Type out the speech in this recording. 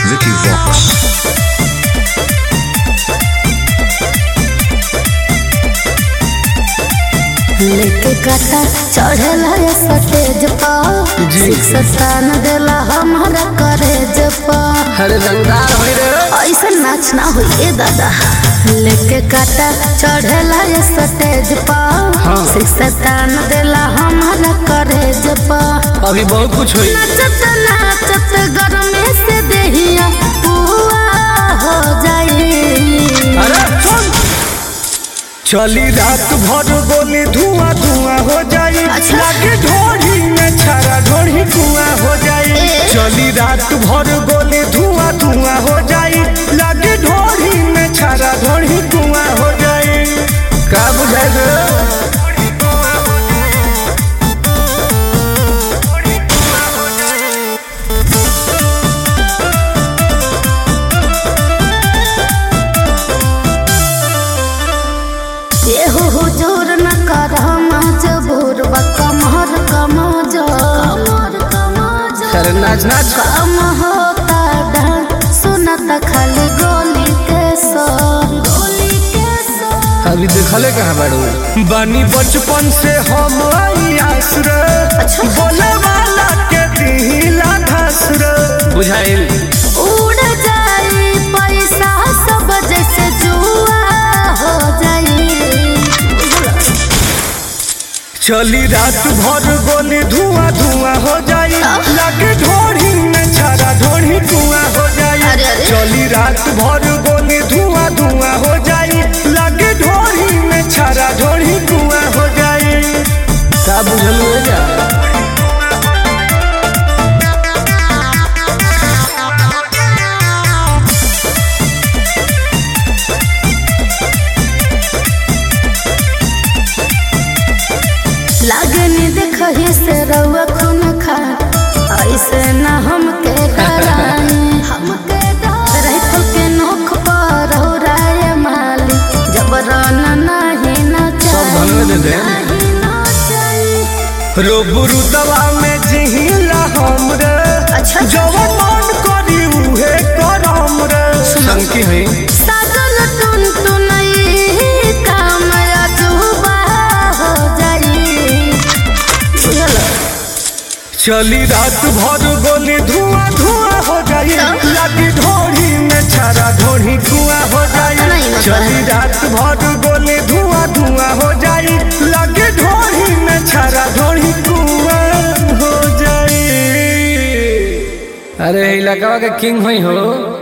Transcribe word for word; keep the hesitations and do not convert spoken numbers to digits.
Vicky Vox. लेके काटा चढ़ेला सटेज पर शिक्षण देला हमारा करेज पर अरे रंगदार होई रे ऐसा नाच ना होइए दादा। लेके काटा चढ़ेला सटेज पर शिक्षण देला हमारा करेज पर अभी बहुत कुछ होई। नाचत नाचत गरमे से देहिया पुआ हो जाई। अरे सुन चली रात भर बोले धुआं धुआं हो जाई। अच्छा। लागे ढोढ़ी में छारा ढोढ़ी कुआं हो जाई। चली रात भर बोले धुआं धुआं हो जाई। लागे ढोढ़ी में छारा ढोढ़ी कुआं हो जाई। का बुझाई रे ये हो हुजूर न कर मजबूर बा कमर कमज कमर कमज अरे नाच नाच कम होता डांस सुनत खाली गोली के सर गोली के सर। अभी देखले कहाँ बाड़ू बानी बचपन से हम आई आस रे। अच्छा। बोले वाला के दिला धस रे। बुझाइल उड़ जाई पैसा सब जैसे जुआ हो जाई। चली रात भर बोले धुआं धुआं हो जाई। लागे ढोढ़ी में छारा ढोढ़ी कुआं हो जाई। अरे अरे। चली रात भर बोले धुआं धुआं हो जाई। लागे ढोढ़ी में छारा ढोढ़ी कुआं हो जाई। का बुझल हो जा लागे नी देखही से रउआ खून खा ऐसे न हमके कराई। हमके रही फल के नोख पर हो राय माली जबरन नहीं न सब धन में दे दे। रोबरू दवा में जिहिला हम रे। अच्छा। जवन मन करी उहे करम रे। संकी है साजन टुन टुनई काम अजूबा हो जाई। बुझल चली रात भर बोले धुआं धुआं हो जाई। लागी ढोढ़ी में छारा ढोढ़ी कुआं हो जाई। नहीं मतलब। चली रात भर बोले धुआं धुआं हो जाई। लागी ढोढ़ी में छारा ढोढ़ी कुआं हो जाई। अरे इलाका के किंग होई हो।